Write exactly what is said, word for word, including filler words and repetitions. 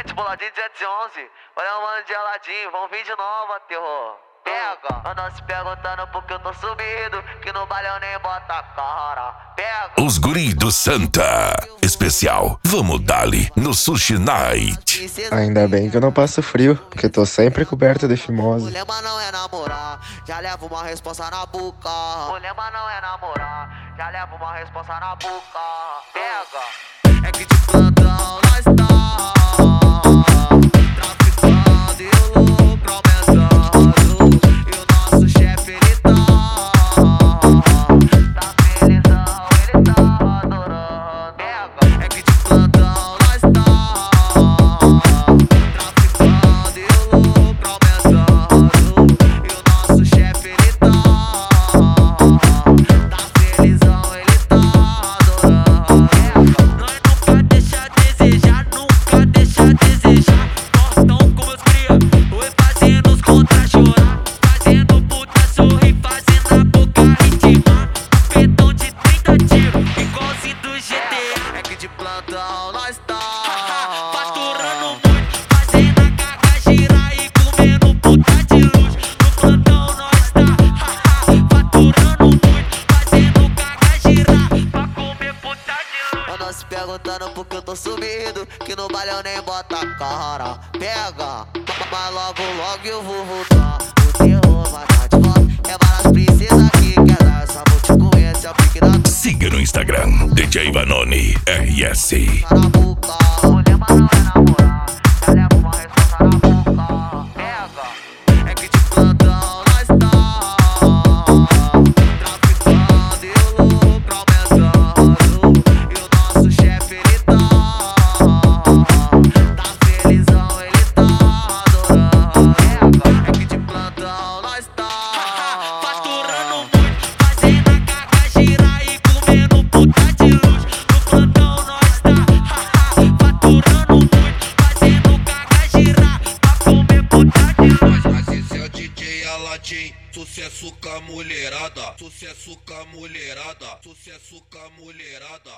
Boladinho duzentos e onze, olha o mano geladinho, vão vir de novo, terror. Pega, andam se perguntando porque eu tô subido, que no baile eu nem boto a cara. Pega. Os guri do Santa, especial, vamos dali no Sushi Night. Ainda bem que eu não passo frio, porque tô sempre coberto de fimose. O lema não é namorar, já levo uma responsa na boca. O lema não é namorar, já levo uma responsa na boca. Pega, é que de plantão nós tá traficando e o lucro aumentando. E o nosso chefe ele tá, tá felizão, ele tá adorando. Pega, é que de plantão nós tá traficando e o lucro aumentando. E o nosso chefe ele tá, tá felizão, ele tá adorando. Nós nunca deixa a desejar, nunca deixa a desejar. Cortão com meus cria, oi fazendo os contra chorar, fazendo puta sorrir, fazendo a boca ritmar. Pedão de trinta tiros, igualzinho do G T A. É que de plantão nós tá faturando muito, fazendo a carga girar e comendo puta de luxo. No plantão nós tá faturando muito, fazendo carga girar pra comer puta de luxo. Andam se perguntando porque eu tô sumido, que no baile eu nem boto a cara. Pega, mas logo logo eu vou voltar. O terror vai tá de volta, é várias princesas que quer dar essa noite, conhece a pique da Siga no Instagram, D J Vanoni R S. na boca. O lema não é namorar, já levo uma resposta na boca. Pega, é que de plantão nós tá traficando e o lucro aumentando. E o nosso chefe ele tá, tá felizão, ele tá adorando. Pega, é que de plantão nós tá faturando muito, fazendo a carga girar e comendo puta de luxo. No plantão nós tá faturando muito, fazendo carga girar pra comer puta de luxo. Mas esse é o D J Aladim, sucesso com a mulherada, sucesso com a mulherada, sucesso com a mulherada.